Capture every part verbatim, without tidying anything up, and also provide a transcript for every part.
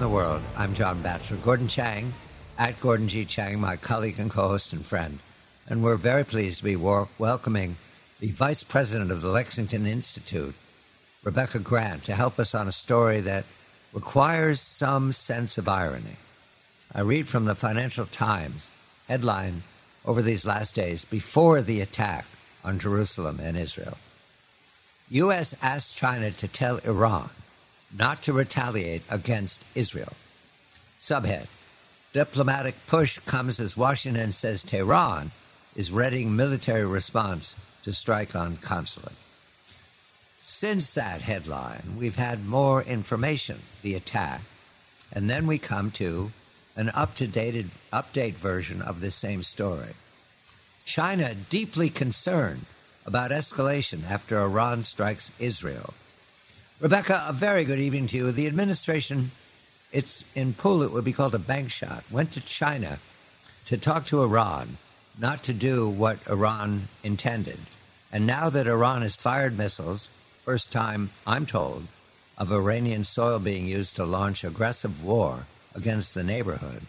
the world. I'm John Batchelor. Gordon Chang, at Gordon G. Chang, my colleague and co-host and friend. And we're very pleased to be war- welcoming the Vice President of the Lexington Institute, Rebecca Grant, to help us on a story that requires some sense of irony. I read from the Financial Times headline over these last days, before the attack on Jerusalem and Israel. U S asked China to tell Iran not to retaliate against Israel. Subhead: diplomatic push comes as Washington says Tehran is readying military response to strike on consulate. Since that headline, we've had more information, the attack, and then we come to an up-to-date update version of the same story. China deeply concerned about escalation after Iran strikes Israel. Rebecca, a very good evening to you. The administration, it's in pool, it would be called a bank shot, went to China to talk to Iran, not to do what Iran intended. And now that Iran has fired missiles, first time, I'm told, of Iranian soil being used to launch aggressive war against the neighborhood,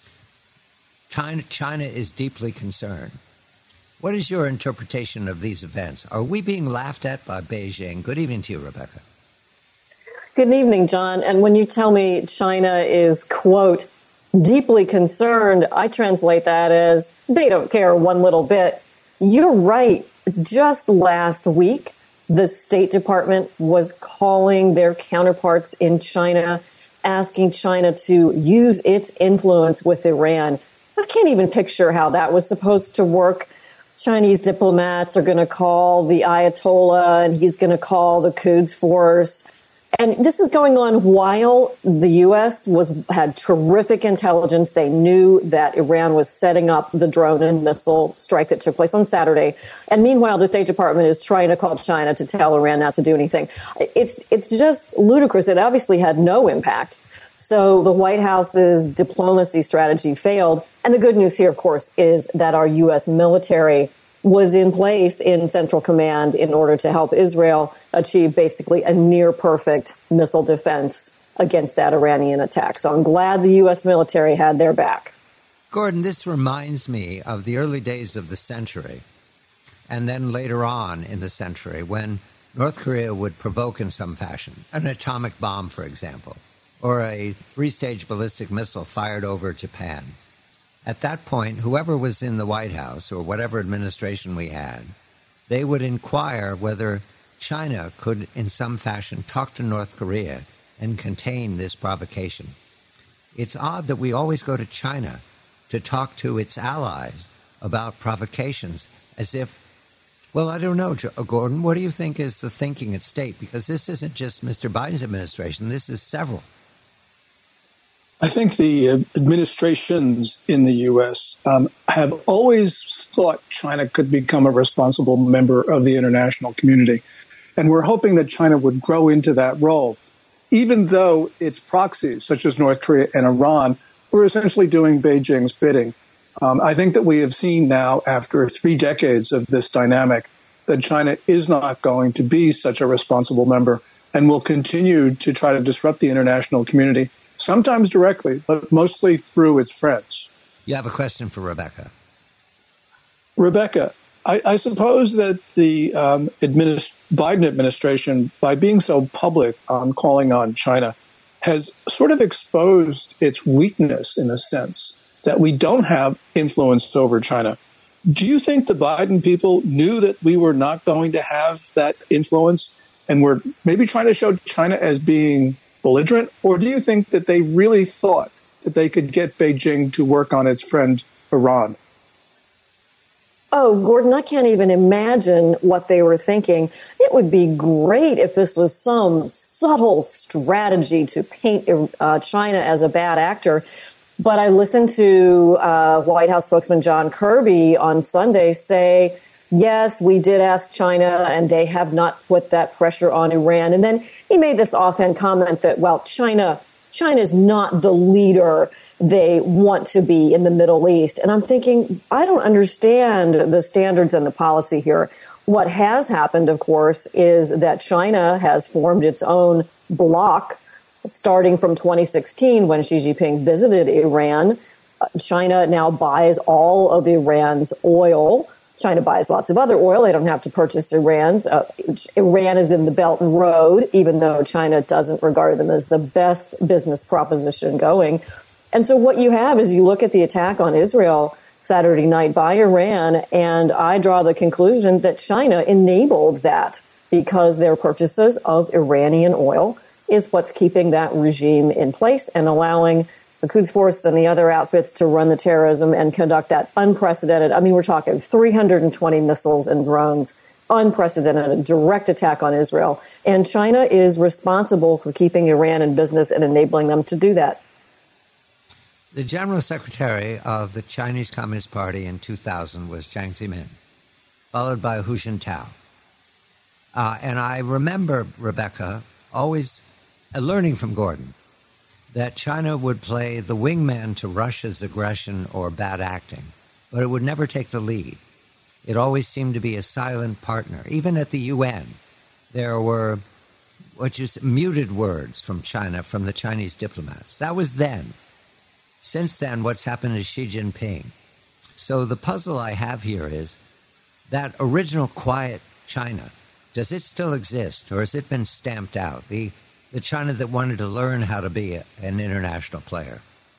China, China is deeply concerned. What is your interpretation of these events? Are we being laughed at by Beijing? Good evening to you, Rebecca. Good evening, John. And when you tell me China is, quote, deeply concerned, I translate that as they don't care one little bit. You're right. Just last week, the State Department was calling their counterparts in China, asking China to use its influence with Iran. I can't even picture how that was supposed to work. Chinese diplomats are going to call the Ayatollah and he's going to call the Quds Force. And this is going on while the U S was had terrific intelligence. They knew that Iran was setting up the drone and missile strike that took place on Saturday. And meanwhile, the State Department is trying to call China to tell Iran not to do anything. It's it's just ludicrous. It obviously had no impact. So the White House's diplomacy strategy failed. And the good news here, of course, is that our U S military was in place in Central Command in order to help Israel achieve basically a near perfect missile defense against that Iranian attack. So I'm glad the U S military had their back. Gordon, this reminds me of the early days of the century, and then later on in the century when North Korea would provoke in some fashion, an atomic bomb, for example, or a three-stage ballistic missile fired over Japan. At that point, whoever was in the White House or whatever administration we had, they would inquire whether China could, in some fashion, talk to North Korea and contain this provocation. It's odd that we always go to China to talk to its allies about provocations as if, well, I don't know, Gordon, what do you think is the thinking at stake? Because this isn't just Mister Biden's administration, this is several. I think the administrations in the U S um, have always thought China could become a responsible member of the international community. And we're hoping that China would grow into that role, even though its proxies, such as North Korea and Iran, were essentially doing Beijing's bidding. Um, I think that we have seen now, after three decades of this dynamic, that China is not going to be such a responsible member and will continue to try to disrupt the international community, sometimes directly, but mostly through its friends. You have a question for Rebecca. Rebecca, I, I suppose that the um, administ- Biden administration, by being so public on calling on China, has sort of exposed its weakness in a sense that we don't have influence over China. Do you think the Biden people knew that we were not going to have that influence and were maybe trying to show China as being belligerent? Or do you think that they really thought that they could get Beijing to work on its friend Iran? Oh, Gordon, I can't even imagine what they were thinking. It would be great if this was some subtle strategy to paint uh, China as a bad actor. But I listened to uh, White House spokesman John Kirby on Sunday say, yes, we did ask China, and they have not put that pressure on Iran. And then he made this offhand comment that, well, China, China is not the leader they want to be in the Middle East. And I'm thinking, I don't understand the standards and the policy here. What has happened, of course, is that China has formed its own bloc starting from twenty sixteen when Xi Jinping visited Iran. China now buys all of Iran's oil. China buys lots of other oil. They don't have to purchase Iran's. Uh, Iran is in the Belt and Road, even though China doesn't regard them as the best business proposition going. And so what you have is you look at the attack on Israel Saturday night by Iran, and I draw the conclusion that China enabled that because their purchases of Iranian oil is what's keeping that regime in place and allowing the Quds Force and the other outfits to run the terrorism and conduct that unprecedented, I mean, we're talking three hundred twenty missiles and drones, unprecedented direct attack on Israel. And China is responsible for keeping Iran in business and enabling them to do that. The General Secretary of the Chinese Communist Party in two thousand was Jiang Zemin, followed by Hu Jintao. Uh, and I remember, Rebecca, always uh, learning from Gordon that China would play the wingman to Russia's aggression or bad acting, but it would never take the lead. It always seemed to be a silent partner. Even at the U N, there were which is muted words from China, from the Chinese diplomats. That was then. Since then, what's happened is Xi Jinping. So the puzzle I have here is that original quiet China, does it still exist, or has it been stamped out? The the China that wanted to learn how to be a, an international player?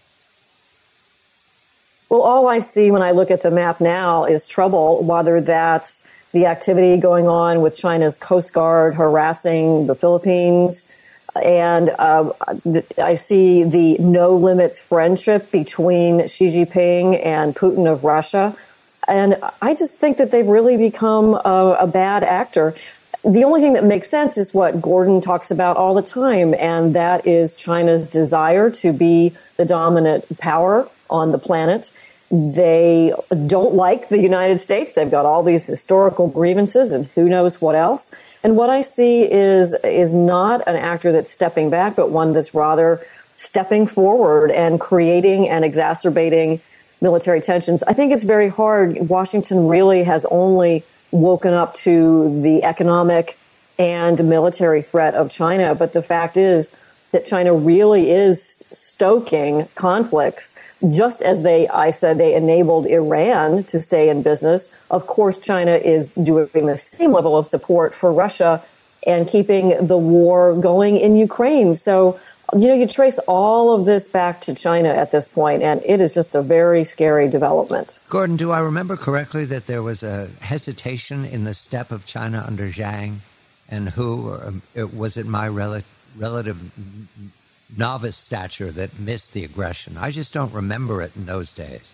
Well, all I see when I look at the map now is trouble, whether that's the activity going on with China's Coast Guard harassing the Philippines. And uh, I see the no limits friendship between Xi Jinping and Putin of Russia. And I just think that they've really become a, a bad actor. The only thing that makes sense is what Gordon talks about all the time, and that is China's desire to be the dominant power on the planet. They don't like the United States. They've got all these historical grievances and who knows what else. And what I see is is not an actor that's stepping back, but one that's rather stepping forward and creating and exacerbating military tensions. I think it's very hard. Washington really has only woken up to the economic and military threat of China. But the fact is that China really is stoking conflicts, just as they, I said, they enabled Iran to stay in business. Of course, China is doing the same level of support for Russia and keeping the war going in Ukraine. So, you know, you trace all of this back to China at this point, and it is just a very scary development. Gordon, do I remember correctly that there was a hesitation in the step of China under Jiang and who, or um, it, was it my rel- relative novice stature that missed the aggression? I just don't remember it in those days.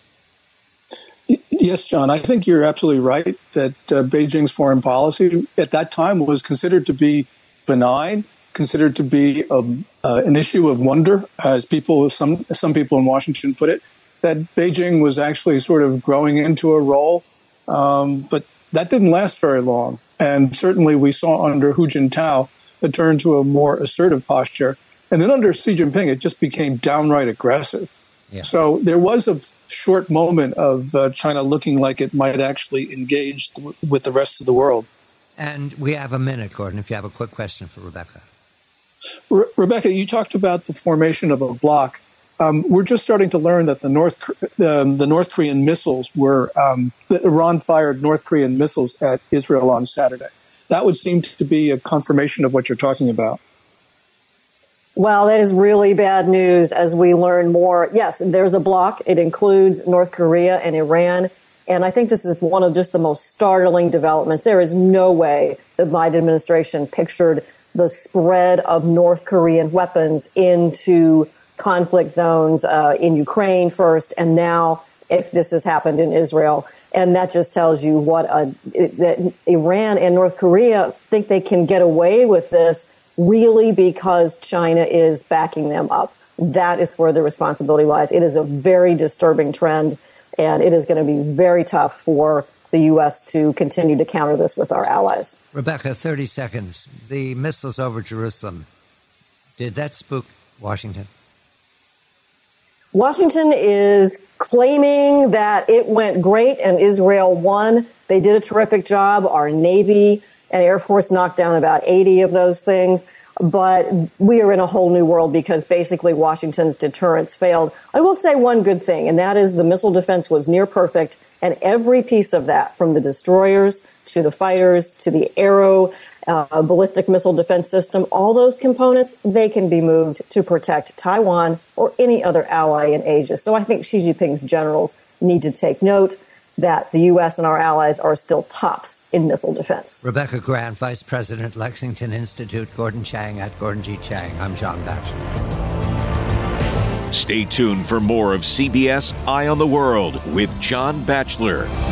Yes, John, I think you're absolutely right that uh, Beijing's foreign policy at that time was considered to be benign, considered to be a, uh, an issue of wonder, as people, some some people in Washington put it, that Beijing was actually sort of growing into a role. Um, but that didn't last very long. And certainly we saw under Hu Jintao a turn to a more assertive posture. And then under Xi Jinping, it just became downright aggressive. Yeah. So there was a short moment of uh, China looking like it might actually engage th- with the rest of the world. And we have a minute, Gordon, if you have a quick question for Rebecca. Re- Rebecca, you talked about the formation of a bloc. Um, we're just starting to learn that the North um, the North Korean missiles were um, that Iran fired North Korean missiles at Israel on Saturday. That would seem to be a confirmation of what you're talking about. Well, that is really bad news as we learn more. Yes, there's a bloc. It includes North Korea and Iran. And I think this is one of just the most startling developments. There is no way the Biden administration pictured the spread of North Korean weapons into conflict zones uh, in Ukraine first, and now if this has happened in Israel. And that just tells you what a, that Iran and North Korea think they can get away with this really because China is backing them up. That is where the responsibility lies. It is a very disturbing trend, and it is going to be very tough for the U S to continue to counter this with our allies. Rebecca, thirty seconds. The missiles over Jerusalem, did that spook Washington? Washington is claiming that it went great and Israel won. They did a terrific job. Our Navy and Air Force knocked down about eighty of those things. but we are in a whole new world because basically Washington's deterrence failed. I will say one good thing, and that is the missile defense was near perfect, and every piece of that, from the destroyers to the fighters to the Arrow uh, ballistic missile defense system, all those components, they can be moved to protect Taiwan or any other ally in Asia. So I think Xi Jinping's generals need to take note that the U S and our allies are still tops in missile defense. Rebecca Grant, Vice President, Lexington Institute, Gordon Chang at Gordon G. Chang. I'm John Batchelor. Stay tuned for more of C B S Eye on the World with John Batchelor.